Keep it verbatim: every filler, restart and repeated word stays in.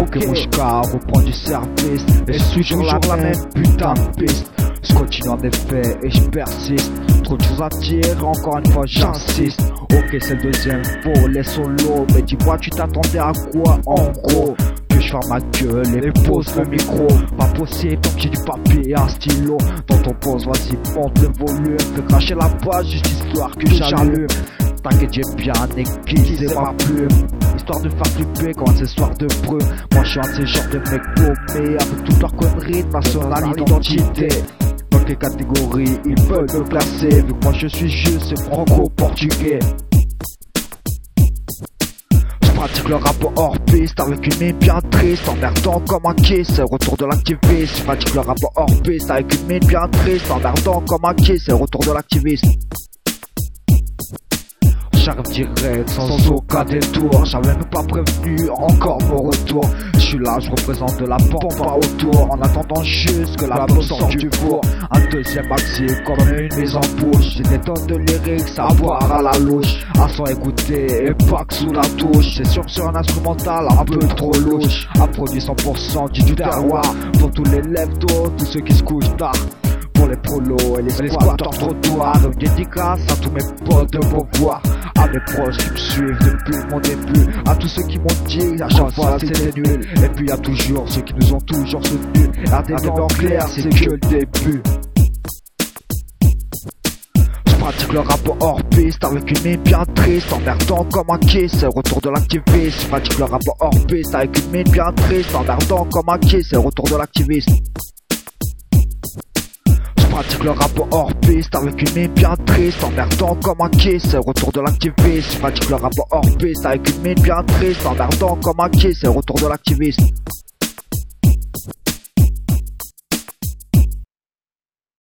Ok, Mouchka reprend du service et je suis toujours la même putain de piste. Je continue en effet et je persiste. Trop de choses à dire, encore une fois j'insiste. Ok, c'est le deuxième volet solo, mais dis-moi tu t'attendais à quoi en gros? Que je ferme ma gueule et pose le micro. Pas possible tant que j'ai du papier et un stylo dans ton pose, vas-y monte le volume. Fais cracher la page juste histoire que j'allume. T'inquiète, j'ai bien aiguisé ma plume, histoire de faire flipper quand c'est soir de breu. Moi je suis un de ces genres de mecs paumés, avec toutes leurs conneries de nationale identité. Dans quelle catégorie ils veulent me placer, vu que moi je suis juste franco-portugais. Je pratique le rap hors piste avec une mine bien triste, emmerdant comme un kiss, retour de l'activiste. Je pratique le rap hors piste avec une mine bien triste, emmerdant comme un kiss, retour de l'activiste. J'arrive direct sans aucun détour, j'avais même pas prévenu encore mon retour. Je suis là, je représente de la pampa autour, en attendant juste que la bombe sorte du four. Un deuxième maxi comme une mise en bouche, j'ai des tonnes de lyrics à boire à la louche, à s'en écouter et pas que sous la touche. C'est sûr sur un instrumental un peu trop louche, un produit cent pour cent du terroir, pour tous les lève-tôt, tous ceux qui se couchent tard. Pour les prolos et les squatteurs trottoirs, une dédicace à tous mes potes de Beauvoir, à mes proches qui me suivent depuis mon début, à tous ceux qui m'ont dit à chaque fois c'était nul, et puis à toujours ceux qui nous ont toujours soutenus. R D B en clair, c'est que le début. Je pratique le rap hors piste avec une mine bien triste, emmerdant comme un kiss, retour de l'activiste. Je pratique le rap hors piste avec une mine bien triste, emmerdant comme un kiss, retour de l'activiste. Je pratique le rap hors piste avec une mine bien triste, emmerdant comme un kiss, retour de l'activiste. Je pratique le rap hors piste avec une mine bien triste, emmerdant comme un kiss, retour de l'activiste.